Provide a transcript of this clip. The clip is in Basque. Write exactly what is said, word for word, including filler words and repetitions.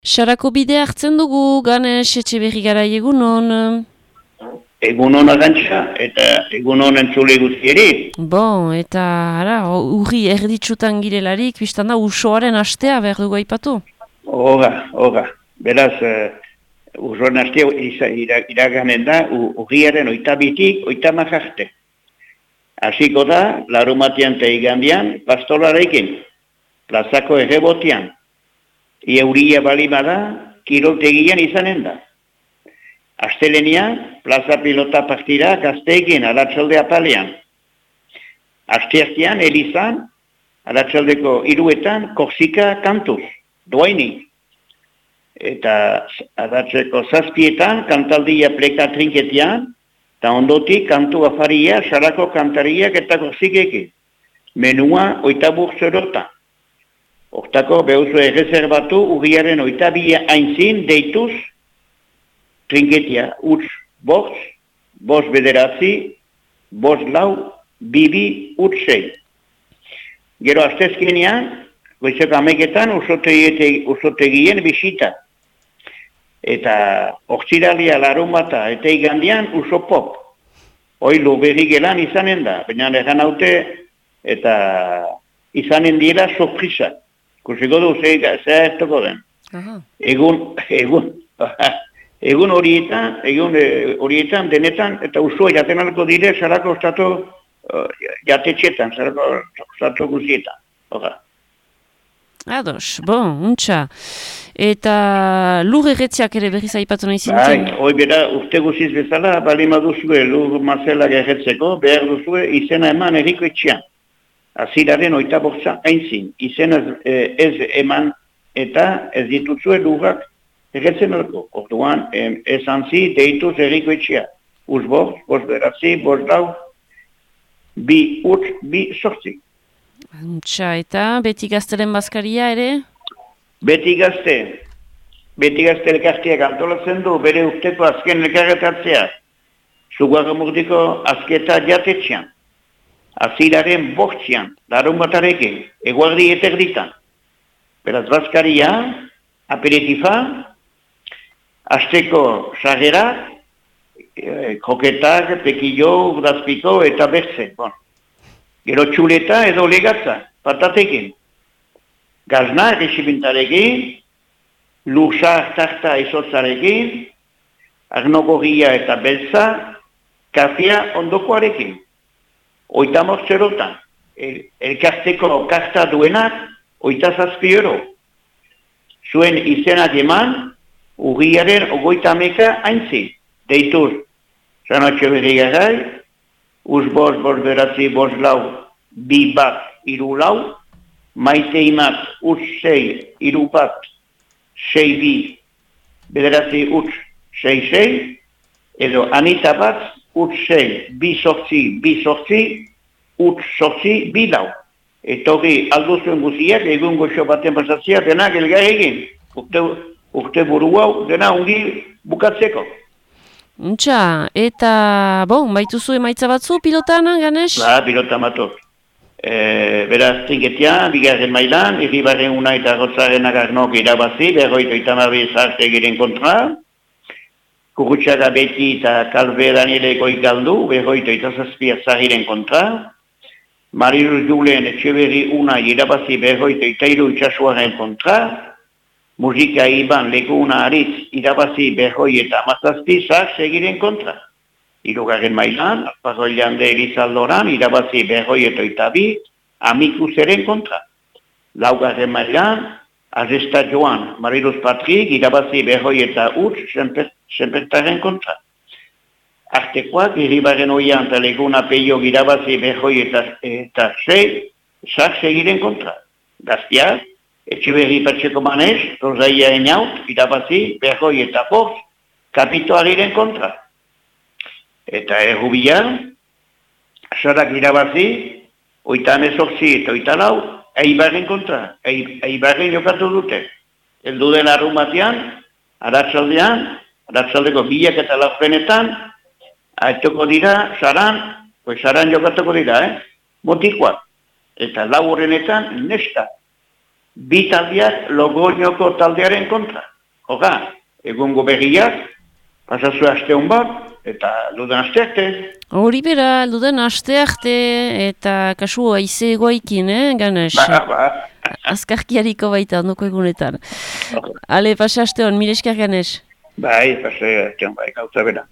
Sarako bide hartzen dugu, Ganes, Etxeberri Garai egunon. Egunon agantza, eta egunon entzule guztieri. Bon, eta ara, urri erditsutan girelarik, biztan da usoaren astea behar dugu aipatu. Hoga, hoga. Beraz, uh, usoaren astea iraganen da, urriaren oitabitik, oitamajarte. Hasiko da, larumatian eta igandian, pastolarekin, plazako errebotian. Euria balima da, kiroltegian izanen da. Astelenia, plaza pilota partida gazteekin aratsalde apalean. Asteazkean, Elizan, aratsaldeko hiruetan, Korsika kantuz, doainik. Eta aratzeko zazpietan, kantaldia pleka trinketian, eta ondotik kantu afaria, sarako kantariak eta Korsikekin. Menua oitabur zerota. Hortako behuzu errezerbatu urriaren oitabia aintzin deituz trinketia, utz, bost, bost bederatzi, bost lau, bibi, utzei. Gero astezkenean, goizeko ameketan usotegien bisita. Eta oktiralia larumata eta igandian uso pop. Oilu berri gelan izanen da, baina egan haute eta izanen dira sorpresa. Kusiko du, zea eztoko den. Egun, egun, egun horietan, egun horietan, denetan, eta usua jaten alko dire, sarako ostatu uh, jatetxetan, sarako ostatu guzietan. Oga. Ados, bon, untxa. Eta lur erretziak ere berriz aipatu nahi zintzen? Bai, hoi bera, urte guziz bezala, balima duzue lur mazelak erretzeko, behar duzue izena eman erriko etxean. Aziraren oita bortza aintzin, izen ez, ez eman eta ez ditutzue lurrak erretzen alko. Orduan, ez antzi deituz erriko etxea. Uz bost, bost beratzi, bost lau, bi utz, bi sortzi. Untxa, eta beti gaztelen bazkaria ere? Beti gazte. Beti gazte elkarteak antolatzen du bere urteko azken elkarretatzea. Zugarra murdiko azketa jatetxean. Aziraren bortzian, larun batarekin, eguardi eterditan. Beraz, bazkaria, aperitifa, azteko sarrera, e, kroketak, pekillo, urdazpiko eta bertze. Bon. Gero txuleta edo legatza, patatekin. Gazna, errexibintarekin, lursar tarta izotzarekin, arnogorria eta beltza, kafia ondokoarekin. Oita mortzerotan, el, elkarteko karta duenak, oita zazpi euro. Zuen izenak eman, urriaren ogoita meka haintzi. Deituz, Sanatxo Berri Garai, uz bost, bost beratzi, bost lau, bi bat, iru lau, maite imat, uz sei, iru bat, sei bi, bederatzi uz, sei sei, edo anita bat, utz sei, bi sortzi, bi sortzi, utz sortzi, bi lau. Eta hori alduzuen guziak, egun goxo baten pasatzea, denak elgar egin. Urte, urte buru hau, dena ongi bukatzeko. Untxa, eta, bon, baituzu emaitza batzu pilotan, Ganes? Ba, pilota matot. E, beraz, trinketia, bigarren mailan, irribarren una eta gotzaren agarnok irabazi, berroito itamabe zarte giren kontra. Kurutxaga beti eta kalbe Danieleko ikaldu, berroito eta zazpia zahiren kontra. Marilu Julen Etxeberri una irabazi berroito eta iru itxasuaren kontra. Musika Iban leku una aritz irabazi berroi eta amazazpi zah segiren kontra. Hirugarren mailan, Alparroilan de Elizaldoran irabazi berroi eta itabi amikuzeren kontra. Laugarren mailan, Azesta Joan, Mariluz Patrik, irabazi berroi eta utz, senpertaren kontra. Artekoak, irribaren oian eta leguna peio irabazi berroi eta, eta sei, zak segiren kontra. Gaztiak, Etxeberri Patxeko Manez, Rosaia Enaut, irabazi berroi eta bost, kapitoariren kontra. Eta errubia, sarak irabazi, oita emezortzi eta oita lau, Eibarren kontra, Eibarren jokatu dute. Eldu den arrun batean, aratsaldean, aratsaldeko bilak eta laurdenetan, aetoko dira, saran, pues saran jokatuko dira, eh? Motikoak. Eta lau horrenetan, neska. Bi taldeak Logoñoko taldearen kontra. horra, egungo berriak, pasazu aste hon bat, eta dudan aste arte. Hori bera, dudan aste arte, eta kasu aize egoaikin, eh, Ganes? Ba, ba. Azkarkiariko baita, ondoko egunetan. Ale, pasa aste hon, mire esker, Ganes? Bai, pasa aste hon, bai, gauza bera.